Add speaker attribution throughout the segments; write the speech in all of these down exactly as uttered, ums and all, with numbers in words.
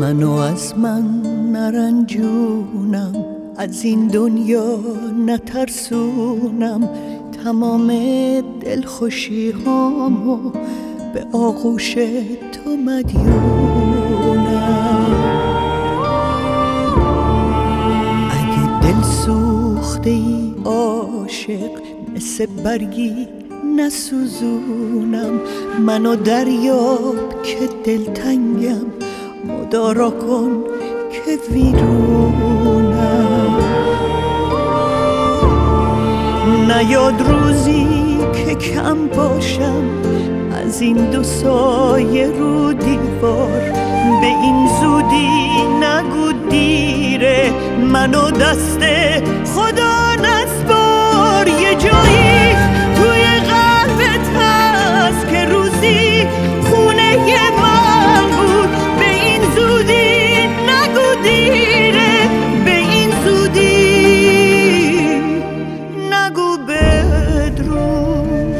Speaker 1: منو از من نرنجونم، از این دنیا نترسونم، تمام دلخوشی هامو به آغوش تو مدیونم. اگه دل سوخته ای عاشق، مثل برگی نسوزونم، منو دریاب که دلتنگم، مدارا کن که ویرونم. نیاد روزی که کم باشم از این دو سایه رو دیوار، به این زودی نگو دیره، منو دست خدا نسپار. یه جایی توی قلبت هست که روزی خونه من بود، به این زودی نگو دیره، به این زودی نگو بدرود.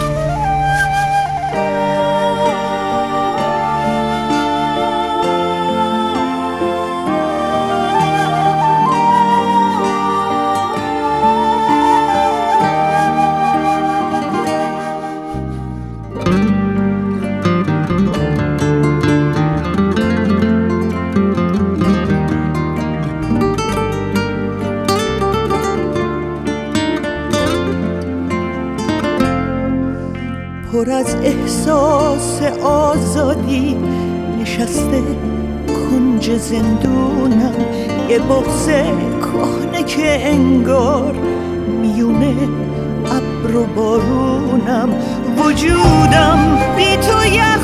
Speaker 1: پر از احساس آزادی نشسته کنج زندونم، یه بغض کهنه که انگار میونه ابر و بارونم. وجودم بی تو یخ